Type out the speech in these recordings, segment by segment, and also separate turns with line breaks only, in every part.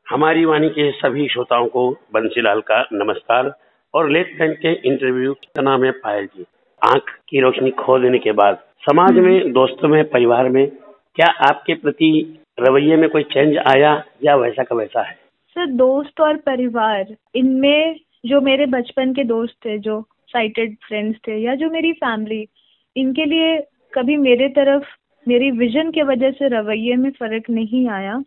हमारी वाणी के सभी श्रोताओं को बंसीलाल का नमस्कार। और लेट बैंक के इंटरव्यू का नाम है पायल जी। आंख की रोशनी खो देने के बाद समाज में, दोस्तों में, परिवार में क्या आपके प्रति रवैये में कोई चेंज आया या वैसा का वैसा है?
सर, दोस्त और परिवार, इनमें जो मेरे बचपन के दोस्त थे, जो साइटेड फ्रेंड्स थे, या जो मेरी फैमिली, इनके लिए कभी मेरे तरफ मेरी विजन के वजह से रवैये में फर्क नहीं आया।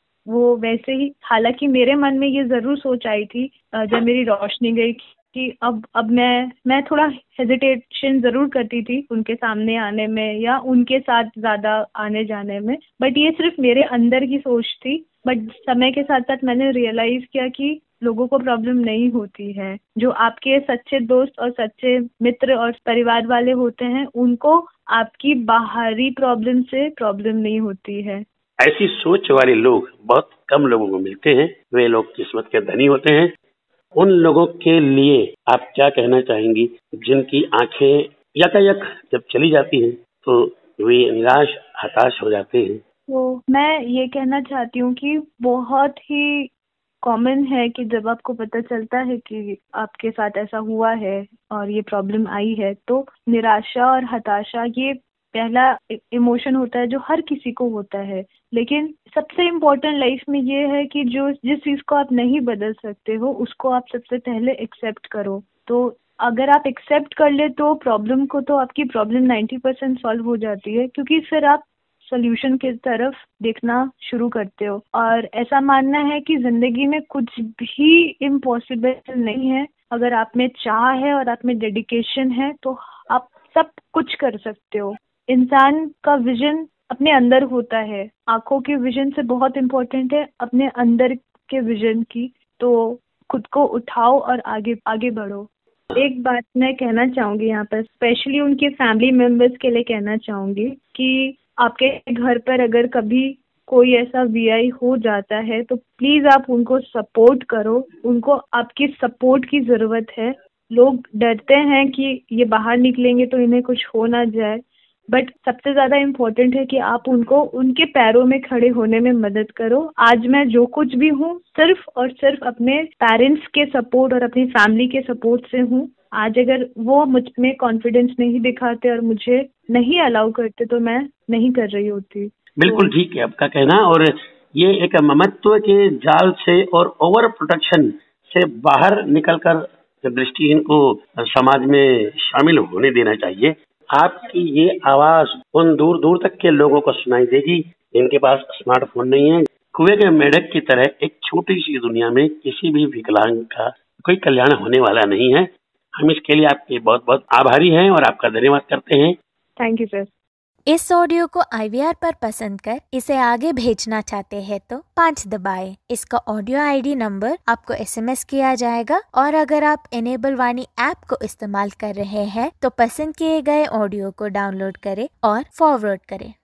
वो वैसे ही, हालांकि मेरे मन में ये जरूर सोच आई थी जब मेरी रोशनी गई कि अब मैं थोड़ा हेजिटेशन जरूर करती थी उनके सामने आने में या उनके साथ ज्यादा आने जाने में, बट ये सिर्फ मेरे अंदर की सोच थी। बट समय के साथ साथ मैंने रियलाइज किया कि लोगों को प्रॉब्लम नहीं होती है। जो आपके सच्चे दोस्त और सच्चे मित्र और परिवार वाले होते हैं, उनको आपकी बाहरी प्रॉब्लम से प्रॉब्लम नहीं होती है।
ऐसी सोच वाले लोग बहुत कम लोगों को मिलते हैं। वे लोग किस्मत के धनी होते हैं। उन लोगों के लिए आप क्या कहना चाहेंगी जिनकी आंखें यकायक जब चली जाती हैं तो वे निराश, हताश हो जाते हैं?
तो मैं ये कहना चाहती हूँ कि बहुत ही कॉमन है कि जब आपको पता चलता है कि आपके साथ ऐसा हुआ है और ये प्रॉब्लम आई है, तो निराशा और हताशा ये पहला इमोशन होता है जो हर किसी को होता है। लेकिन सबसे इम्पोर्टेंट लाइफ में ये है कि जिस चीज को आप नहीं बदल सकते हो, उसको आप सबसे पहले एक्सेप्ट करो। तो अगर आप एक्सेप्ट कर ले तो प्रॉब्लम को, तो आपकी प्रॉब्लम 90% सॉल्व हो जाती है, क्योंकि फिर आप सोल्यूशन की तरफ देखना शुरू करते हो। और ऐसा मानना है कि जिंदगी में कुछ भी इम्पॉसिबल नहीं है। अगर आप में चाह है और आप में डेडिकेशन है तो आप सब कुछ कर सकते हो। इंसान का विजन अपने अंदर होता है। आंखों के विजन से बहुत इम्पोर्टेंट है अपने अंदर के विजन की। तो खुद को उठाओ और आगे आगे बढ़ो। एक बात मैं कहना चाहूंगी यहाँ पर, स्पेशली उनके फैमिली मेंबर्स के लिए कहना चाहूंगी कि आपके घर पर अगर कभी कोई ऐसा वीआई हो जाता है तो प्लीज आप उनको सपोर्ट करो। उनको आपकी सपोर्ट की जरूरत है। लोग डरते हैं कि ये बाहर निकलेंगे तो इन्हें कुछ हो ना जाए, बट सबसे ज्यादा इम्पोर्टेंट है कि आप उनको उनके पैरों में खड़े होने में मदद करो। आज मैं जो कुछ भी हूँ सिर्फ और सिर्फ अपने पेरेंट्स के सपोर्ट और अपनी फैमिली के सपोर्ट से हूँ। आज अगर वो मुझ में कॉन्फिडेंस नहीं दिखाते और मुझे नहीं अलाउ करते तो मैं नहीं कर रही होती।
बिल्कुल ठीक है आपका कहना। और ये एक ममत्व के जाल से और ओवर प्रोटेक्शन से बाहर निकलकर दृष्टिहीन को समाज में शामिल होने देना चाहिए। आपकी ये आवाज उन दूर दूर तक के लोगों को सुनाई देगी जिनके पास स्मार्टफोन नहीं है। कुएं के मेढक की तरह एक छोटी सी दुनिया में किसी भी विकलांग का कोई कल्याण होने वाला नहीं है। हम इसके लिए आपके बहुत बहुत आभारी हैं और आपका धन्यवाद करते हैं।
Thank you sir.
इस ऑडियो को IVR पर पसंद कर इसे आगे भेजना चाहते हैं तो 5 दबाएं। इसका ऑडियो ID नंबर आपको SMS किया जाएगा। और अगर आप इनेबल वाणी ऐप को इस्तेमाल कर रहे हैं तो पसंद किए गए ऑडियो को डाउनलोड करें और फॉरवर्ड करें।